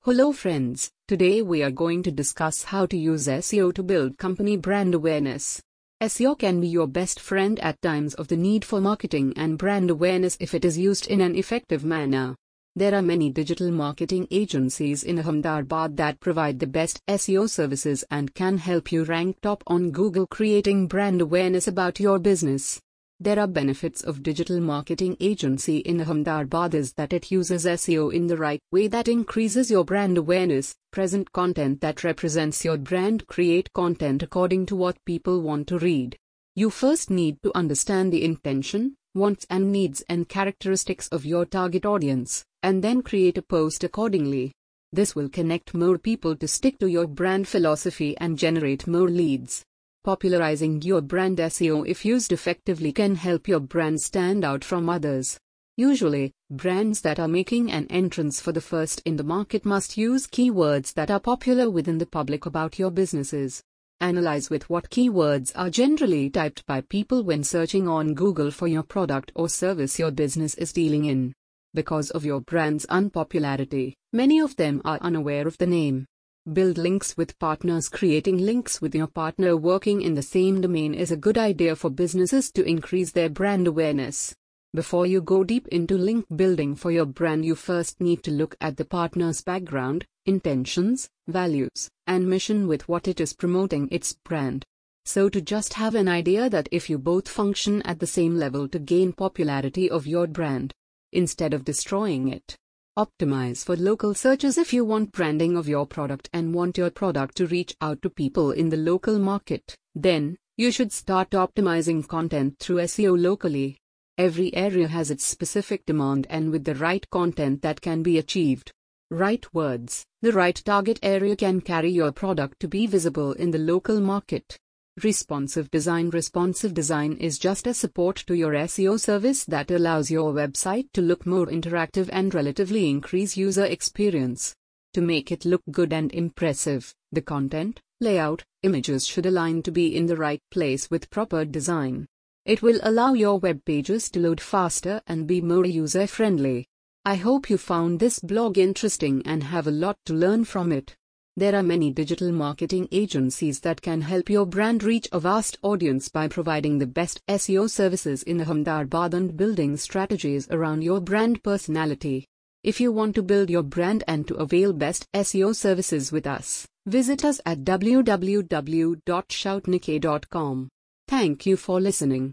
Hello friends, today we are going to discuss how to use SEO to build company brand awareness. SEO can be your best friend at times of the need for marketing and brand awareness if it is used in an effective manner. There are many digital marketing agencies in Ahmedabad that provide the best SEO services and can help you rank top on Google, creating brand awareness about your business. There are benefits of digital marketing agency in Ahmedabad is that it uses SEO in the right way that increases your brand awareness, present content that represents your brand, create content according to what people want to read. You first need to understand the intention, wants and needs and characteristics of your target audience, and then create a post accordingly. This will connect more people to stick to your brand philosophy and generate more leads. Popularizing your brand. SEO, if used effectively, can help your brand stand out from others. Usually, brands that are making an entrance for the first in the market must use keywords that are popular within the public about your businesses. Analyze with what keywords are generally typed by people when searching on Google for your product or service your business is dealing in. Because of your brand's unpopularity, many of them are unaware of the name. Build links with partners. Creating links with your partner working in the same domain is a good idea for businesses to increase their brand awareness. Before you go deep into link building for your brand, you first need to look at the partner's background, intentions, values, and mission with what it is promoting its brand. So to just have an idea that if you both function at the same level to gain popularity of your brand, instead of destroying it. Optimize for local searches. If you want branding of your product and want your product to reach out to people in the local market, then you should start optimizing content through SEO locally. Every area has its specific demand, and with the right content that can be achieved. Right words, the right target area can carry your product to be visible in the local market. Responsive design. Responsive design is just a support to your SEO service that allows your website to look more interactive and relatively increase user experience. To make it look good and impressive, the content, layout, images should align to be in the right place with proper design. It will allow your web pages to load faster and be more user-friendly. I hope you found this blog interesting and have a lot to learn from it. There are many digital marketing agencies that can help your brand reach a vast audience by providing the best SEO services in Ahmedabad and building strategies around your brand personality. If you want to build your brand and to avail best SEO services with us, visit us at www.shoutnik.com. Thank you for listening.